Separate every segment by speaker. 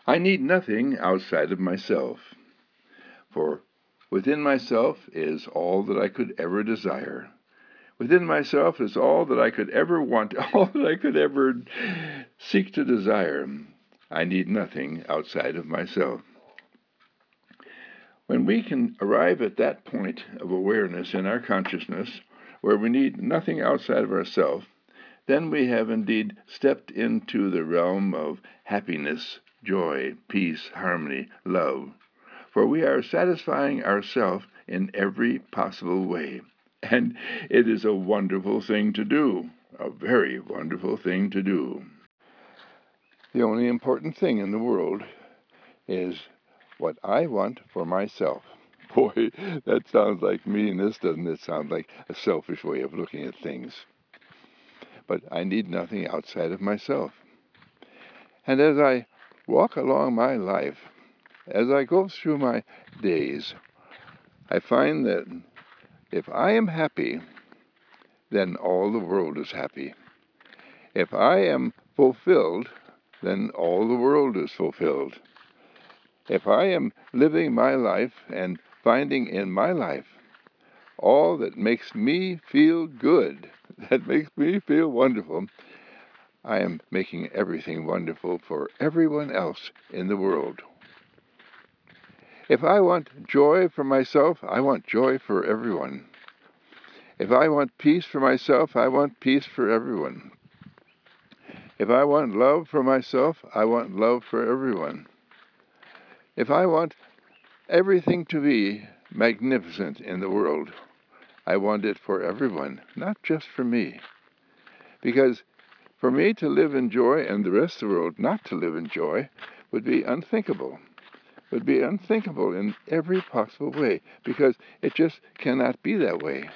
Speaker 1: I need nothing outside of myself, for within myself is all that I could ever desire. Within myself is all that I could ever want, all that I could ever seek to desire. I need nothing outside of myself. When we can arrive at that point of awareness in our consciousness, where we need nothing outside of ourselves, then we have indeed stepped into the realm of happiness, joy, peace, harmony, love. For we are satisfying ourselves in every possible way. And it is a wonderful thing to do, a very wonderful thing to do. The only important thing in the world is what I want for myself. Boy, that sounds like meanness, doesn't it? Sound like a selfish way of looking at things. But I need nothing outside of myself. And as I walk along my life, as I go through my days, I find that if I am happy, then all the world is happy. If I am fulfilled, then all the world is fulfilled. If I am living my life and finding in my life all that makes me feel good, that makes me feel wonderful, I am making everything wonderful for everyone else in the world. If I want joy for myself, I want joy for everyone. If I want peace for myself, I want peace for everyone. If I want love for myself, I want love for everyone. If I want everything to be magnificent in the world, I want it for everyone, not just for me. Because for me to live in joy and the rest of the world not to live in joy would be unthinkable. Would be unthinkable in every possible way, because it just cannot be that way.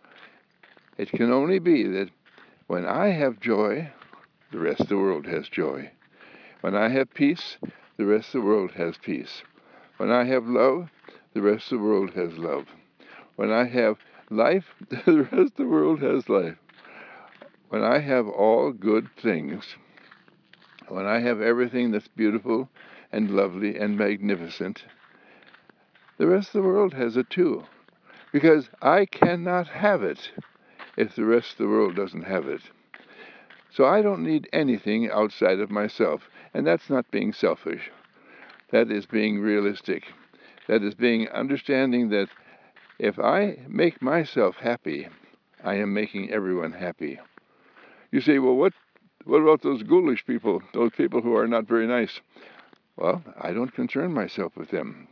Speaker 1: It can only be that when I have joy, the rest of the world has joy. When I have peace, the rest of the world has peace. When I have love, the rest of the world has love. When I have life, the rest of the world has life. When I have all good things, when I have everything that's beautiful and lovely and magnificent, the rest of the world has it too. Because I cannot have it if the rest of the world doesn't have it. So I don't need anything outside of myself. And that's not being selfish. That is being realistic. That is being understanding that if I make myself happy, I am making everyone happy. You say, well, what about those ghoulish people, those people who are not very nice? Well, I don't concern myself with them.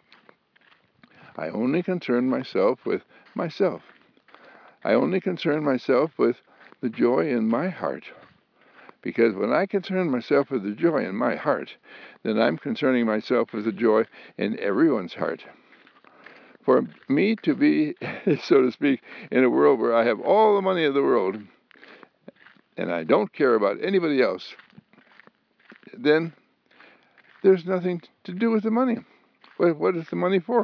Speaker 1: I only concern myself with myself. I only concern myself with the joy in my heart. Because when I concern myself with the joy in my heart, then I'm concerning myself with the joy in everyone's heart. For me to be, so to speak, in a world where I have all the money of the world, and I don't care about anybody else, then there's nothing to do with the money. What is the money for?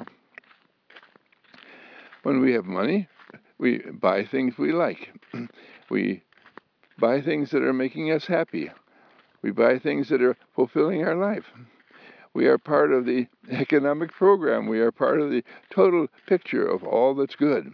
Speaker 1: When we have money, we buy things we like. We buy things that are making us happy. We buy things that are fulfilling our life. We are part of the economic program. We are part of the total picture of all that's good.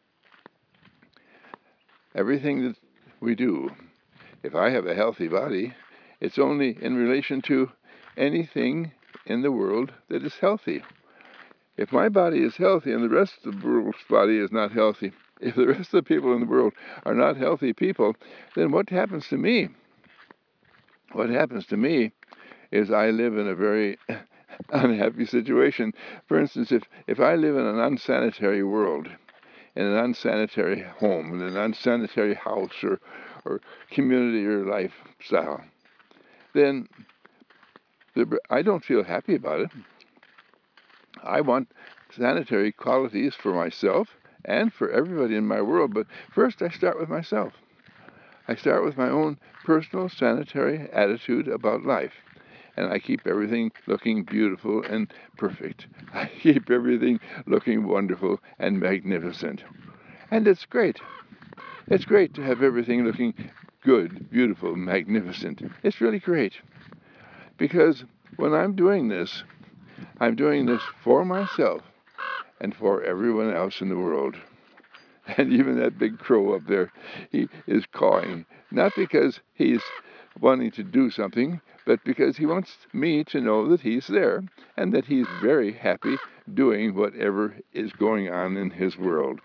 Speaker 1: Everything that we do, if I have a healthy body, it's only in relation to anything in the world that is healthy. If my body is healthy and the rest of the world's body is not healthy, if the rest of the people in the world are not healthy people, then what happens to me? What happens to me is I live in a very unhappy situation. For instance, if I live in an unsanitary world, in an unsanitary home, in an unsanitary house or community or lifestyle, then I don't feel happy about it. I want sanitary qualities for myself and for everybody in my world, but first I start with myself. I start with my own personal sanitary attitude about life. And I keep everything looking beautiful and perfect. I keep everything looking wonderful and magnificent. And it's great. It's great to have everything looking good, beautiful, magnificent. It's really great. Because when I'm doing this for myself and for everyone else in the world. And even that big crow up there, he is cawing, not because he's wanting to do something, but because he wants me to know that he's there and that he's very happy doing whatever is going on in his world.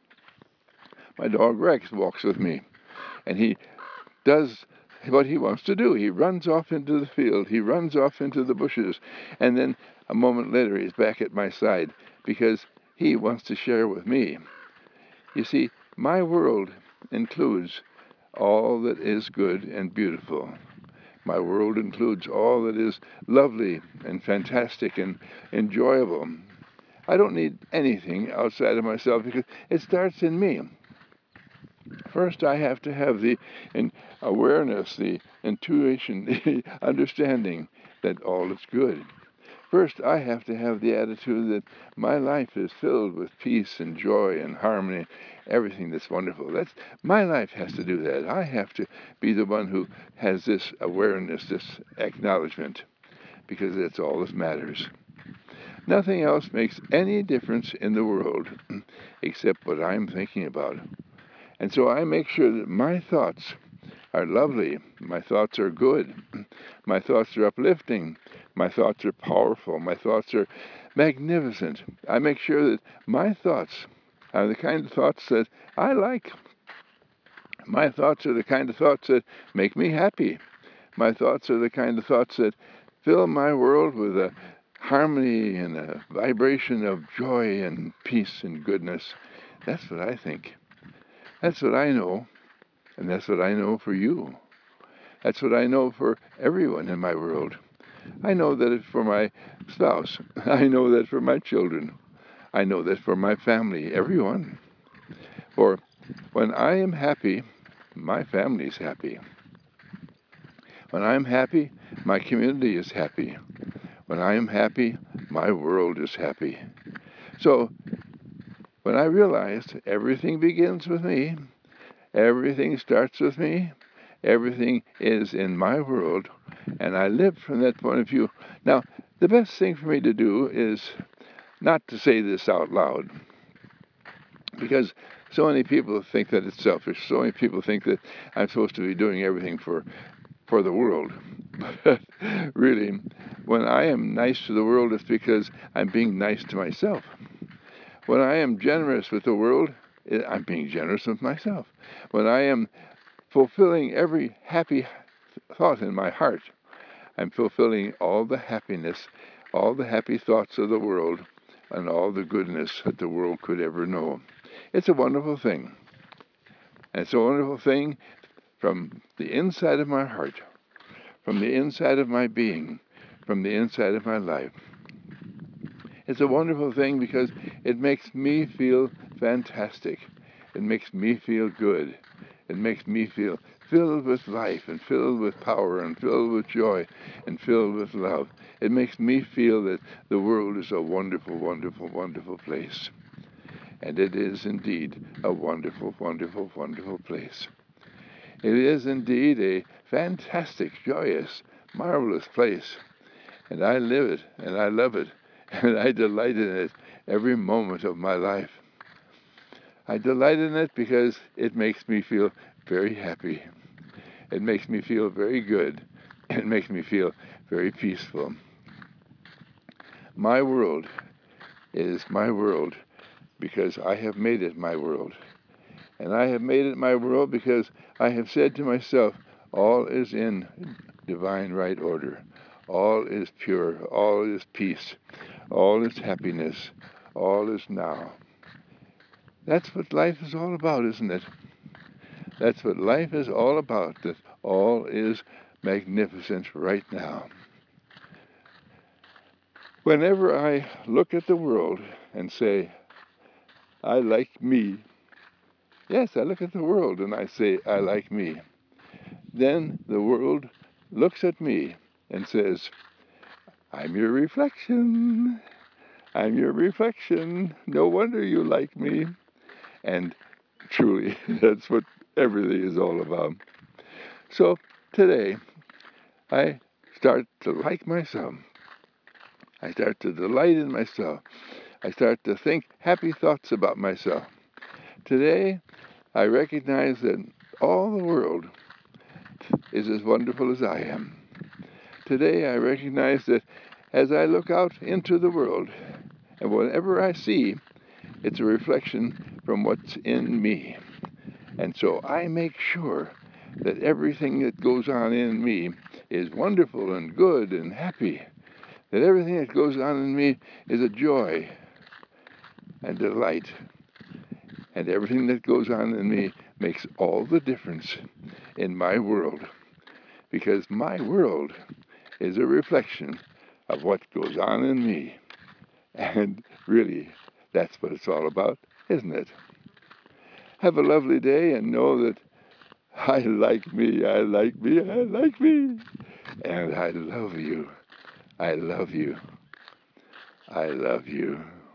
Speaker 1: My dog Rex walks with me, and he does what he wants to do. He runs off into the field, he runs off into the bushes, and then a moment later he's back at my side because he wants to share with me. You see, my world includes all that is good and beautiful. My world includes all that is lovely and fantastic and enjoyable. I don't need anything outside of myself because it starts in me. First, I have to have the awareness, the intuition, the understanding that all is good. First, I have to have the attitude that my life is filled with peace and joy and harmony, everything that's wonderful. My life has to do that. I have to be the one who has this awareness, this acknowledgement, because that's all that matters. Nothing else makes any difference in the world except what I'm thinking about. And so I make sure that my thoughts are lovely, my thoughts are good, my thoughts are uplifting, my thoughts are powerful, my thoughts are magnificent. I make sure that my thoughts are the kind of thoughts that I like. My thoughts are the kind of thoughts that make me happy. My thoughts are the kind of thoughts that fill my world with a harmony and a vibration of joy and peace and goodness. That's what I think. That's what I know, and that's what I know for you. That's what I know for everyone in my world. I know that it's for my spouse. I know that for my children. I know that for my family, everyone. For when I am happy, my family is happy. When I'm happy, my community is happy. When I am happy, my world is happy. So when I realized everything begins with me, everything starts with me, everything is in my world, and I live from that point of view. Now, the best thing for me to do is not to say this out loud, because so many people think that it's selfish. So many people think that I'm supposed to be doing everything for the world. But really, when I am nice to the world, it's because I'm being nice to myself. When I am generous with the world, I'm being generous with myself. When I am fulfilling every happy thought in my heart, I'm fulfilling all the happiness, all the happy thoughts of the world, and all the goodness that the world could ever know. It's a wonderful thing. And it's a wonderful thing from the inside of my heart, from the inside of my being, from the inside of my life. It's a wonderful thing because it makes me feel fantastic. It makes me feel good. It makes me feel filled with life and filled with power and filled with joy and filled with love. It makes me feel that the world is a wonderful, wonderful, wonderful place. And it is indeed a wonderful, wonderful, wonderful place. It is indeed a fantastic, joyous, marvelous place. And I live it, and I love it, and I delight in it every moment of my life. I delight in it because it makes me feel very happy. It makes me feel very good. It makes me feel very peaceful. My world is my world because I have made it my world. And I have made it my world because I have said to myself, all is in divine right order. All is pure. All is peace. All is happiness. All is now. That's what life is all about, isn't it? That's what life is all about, that all is magnificent right now. Whenever I look at the world and say, I like me, yes, I look at the world and I say, I like me, then the world looks at me and says, I'm your reflection. I'm your reflection. No wonder you like me. And truly, that's what everything is all about. So today, I start to like myself. I start to delight in myself. I start to think happy thoughts about myself. Today, I recognize that all the world is as wonderful as I am. Today, I recognize that as I look out into the world, and whatever I see, it's a reflection from what's in me. And so I make sure that everything that goes on in me is wonderful and good and happy. That everything that goes on in me is a joy and delight. And everything that goes on in me makes all the difference in my world. Because my world is a reflection of what goes on in me. And really, that's what it's all about, isn't it? Have a lovely day and know that I like me, I like me, I like me. And I love you. I love you. I love you.